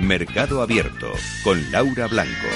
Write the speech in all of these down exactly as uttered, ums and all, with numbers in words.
Mercado Abierto con Laura Blanco.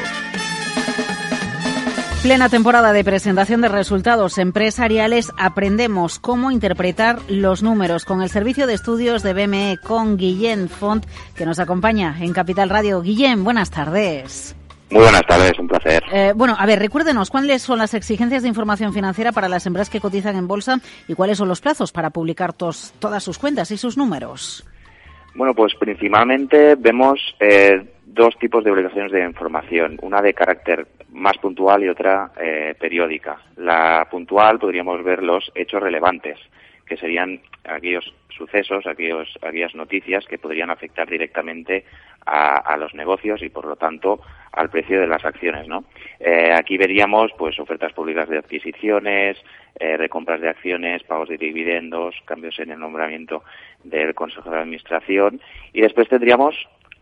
Plena temporada de presentación de resultados empresariales. Aprendemos cómo interpretar los números con el Servicio de Estudios de B M E, con Guillem Font, que nos acompaña en Capital Radio. Guillem, buenas tardes. Muy buenas tardes, un placer. Eh, bueno, a ver, recuérdenos, ¿cuáles son las exigencias de información financiera para las empresas que cotizan en bolsa y cuáles son los plazos para publicar tos, todas sus cuentas y sus números? Bueno, pues principalmente vemos eh, dos tipos de obligaciones de información, una de carácter más puntual y otra eh, periódica. La puntual podríamos ver los hechos relevantes, que serían aquellos sucesos, aquellos, aquellas noticias que podrían afectar directamente a, a los negocios y, por lo tanto, al precio de las acciones, ¿no? Eh, aquí veríamos, pues, ofertas públicas de adquisiciones, eh, recompras de acciones, pagos de dividendos, cambios en el nombramiento del Consejo de Administración, y después tendríamos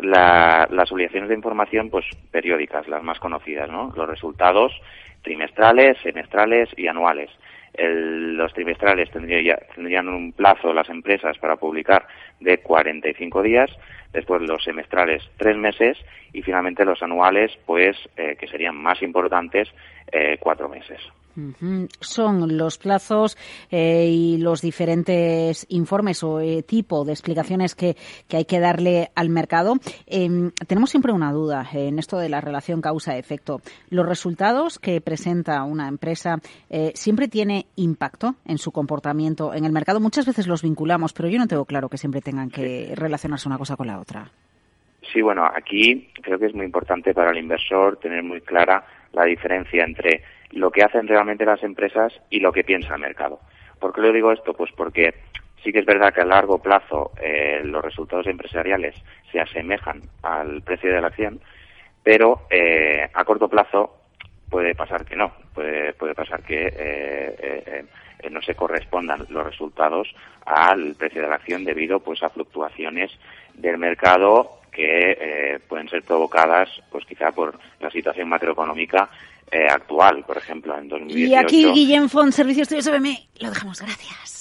la, las obligaciones de información, pues, periódicas, las más conocidas, ¿no? Los resultados trimestrales, semestrales y anuales. El, los trimestrales tendría ya, tendrían un plazo las empresas para publicar de cuarenta y cinco días, después los semestrales tres meses y finalmente los anuales, pues eh, que serían más importantes, eh, cuatro meses. Uh-huh. Son los plazos eh, y los diferentes informes o eh, tipo de explicaciones que, que hay que darle al mercado. Eh, tenemos siempre una duda en esto de la relación causa-efecto. ¿Los resultados que presenta una empresa eh, siempre tiene impacto en su comportamiento en el mercado? Muchas veces los vinculamos, pero yo no tengo claro que siempre tengan que relacionarse una cosa con la otra. Sí, bueno, aquí creo que es muy importante para el inversor tener muy clara la diferencia entre lo que hacen realmente las empresas y lo que piensa el mercado. ¿Por qué le digo esto? Pues porque sí que es verdad que a largo plazo eh, los resultados empresariales se asemejan al precio de la acción, pero eh, a corto plazo puede pasar que no, puede, puede pasar que eh, eh, eh, no se correspondan los resultados al precio de la acción debido, pues, a fluctuaciones del mercado que eh, pueden ser provocadas, pues, quizá por la situación macroeconómica eh, actual, por ejemplo, en dos mil dieciocho. Y aquí, Guillem Font, Servicio de Estudios de B M E, lo dejamos. Gracias.